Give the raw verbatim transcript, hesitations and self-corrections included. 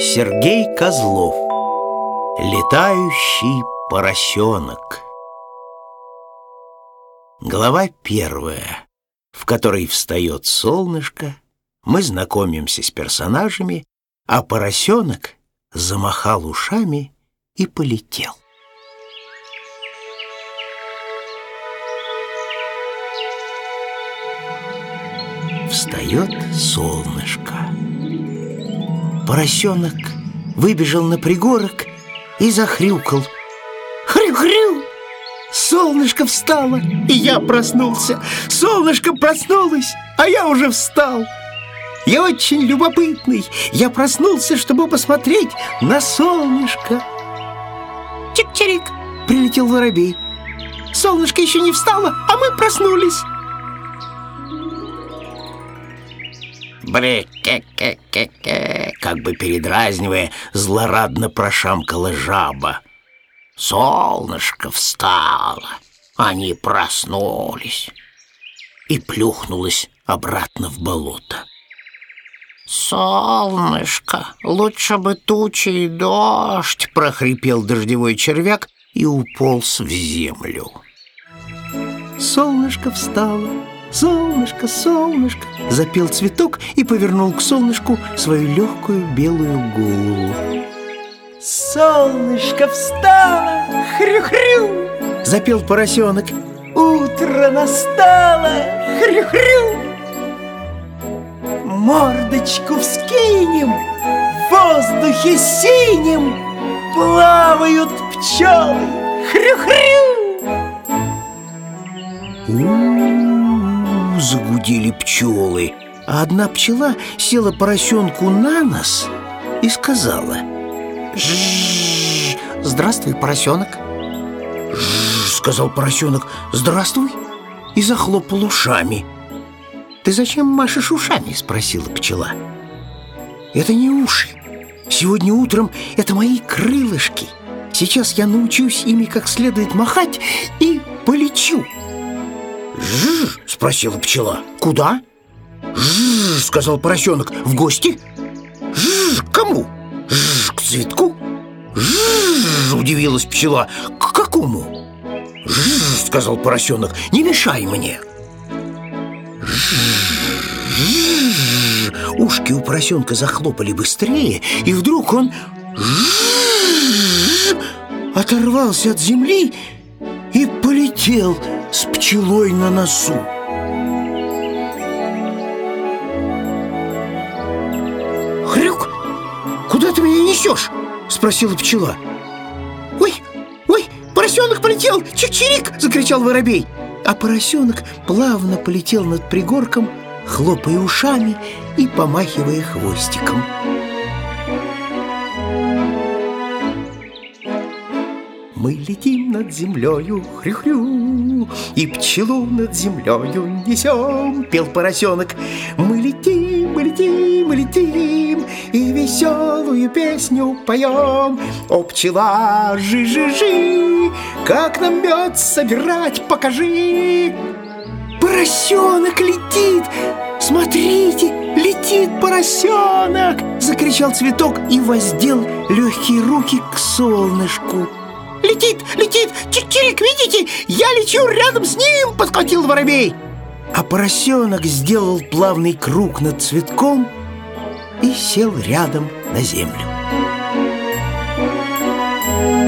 Сергей Козлов. Летающий поросенок. Глава первая, в которой встает солнышко, мы знакомимся с персонажами, а поросенок замахал ушами и полетел. Встает солнышко. Поросенок выбежал на пригорок и захрюкал. Хрю-хрю! Солнышко встало, и я проснулся. Солнышко проснулось, а я уже встал. Я очень любопытный. Я проснулся, чтобы посмотреть на солнышко. Чик-чирик! Прилетел воробей. Солнышко еще не встало, а мы проснулись. Бре-ке-ке-ке-ке, как бы передразнивая, злорадно прошамкала жаба. Солнышко встало, они проснулись. И плюхнулась обратно в болото. Солнышко, лучше бы тучи и дождь, прохрипел дождевой червяк и уполз в землю. Солнышко встало. Солнышко, солнышко, запел цветок и повернул к солнышку свою легкую белую голову. Солнышко встало, хрю-хрю, запел поросенок. Утро настало, хрю-хрю. Мордочку вскинем, в воздухе синем плавают пчелы, хрю-хрю. Загудели пчелы, а одна пчела села поросенку на нос и сказала: «Жжж, здравствуй, поросенок». «Жжж», сказал поросенок, «здравствуй», и захлопал ушами. «Ты зачем машешь ушами?» — спросила пчела. «Это не уши. Сегодня утром это мои крылышки. Сейчас я научусь ими как следует махать и полечу». «Жжж?» — спросила пчела. «Куда?» «Жжж», — сказал поросенок. «В гости». «Жжж, к кому?» «Жжж, к цветку». «Жжж», — удивилась пчела. «К какому?» «Жжж», — сказал поросенок. «Не мешай мне». «Жжж». Ушки у поросенка захлопали быстрее, и вдруг он «жжж» оторвался от земли и полетел с пчелой на носу. «Хрюк, куда ты меня несешь?» — спросила пчела. «Ой, ой, поросенок полетел! Чик-чирик!» — закричал воробей. А поросенок плавно полетел над пригорком, хлопая ушами и помахивая хвостиком. Мы летим над землею, хрю-хрю, и пчелу над землею несем, пел поросенок. Мы летим, мы летим, мы летим, и веселую песню поем. О, пчела, жи-жи-жи, как нам мед собирать, покажи. Поросенок летит, смотрите, летит поросенок, закричал цветок и воздел легкие руки к солнышку. «Летит, летит! Чик-чирик, видите? Я лечу рядом с ним!» — подхватил воробей. А поросенок сделал плавный круг над цветком и сел рядом на землю.